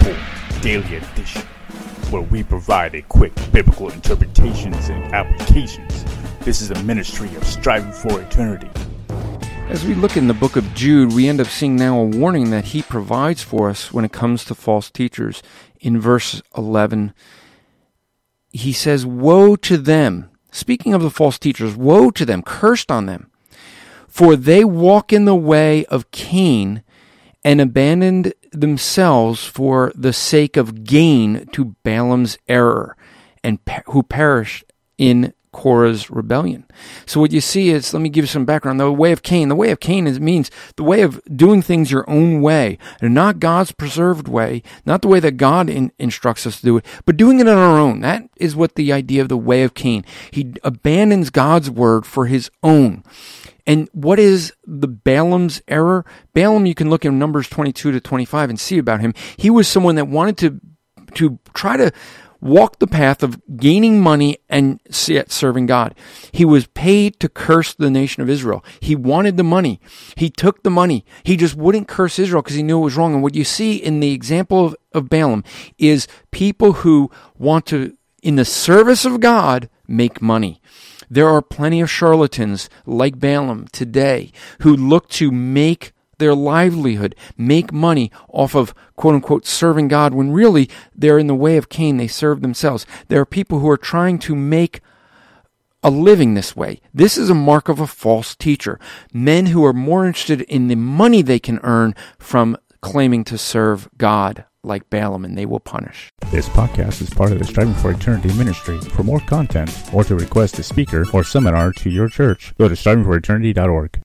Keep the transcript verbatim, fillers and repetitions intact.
Report Daily Edition, where we provide a quick biblical interpretations and applications. This is a ministry of striving for eternity. As we look in the book of Jude, we end up seeing now a warning that he provides for us when it comes to false teachers. In verse eleven, he says, "Woe to them," speaking of the false teachers, "woe to them, cursed on them, for they walk in the way of Cain and abandoned themselves for the sake of gain to Balaam's error, and pe- who perished in Korah's rebellion." So what you see is, let me give you some background. The way of Cain, the way of Cain is, means the way of doing things your own way, and not God's preserved way, not the way that God in, instructs us to do it, but doing it on our own. That is what the idea of the way of Cain. He abandons God's word for his own. And what is the Balaam's error? Balaam, you can look in Numbers twenty-two to twenty-five and see about him. He was someone that wanted to to try to walk the path of gaining money and serving God. He was paid to curse the nation of Israel. He wanted the money. He took the money. He just wouldn't curse Israel because he knew it was wrong. And what you see in the example of, of Balaam is people who want to, in the service of God, make money. There are plenty of charlatans like Balaam today who look to make their livelihood, make money off of, quote unquote, serving God, when really they're in the way of Cain. They serve themselves. There are people who are trying to make a living this way. This is a mark of a false teacher. Men who are more interested in the money they can earn from claiming to serve God, like Balaam, and they will punish. This podcast is part of the Striving for Eternity ministry. For more content, or to request a speaker or seminar to your church, go to striving for eternity dot org.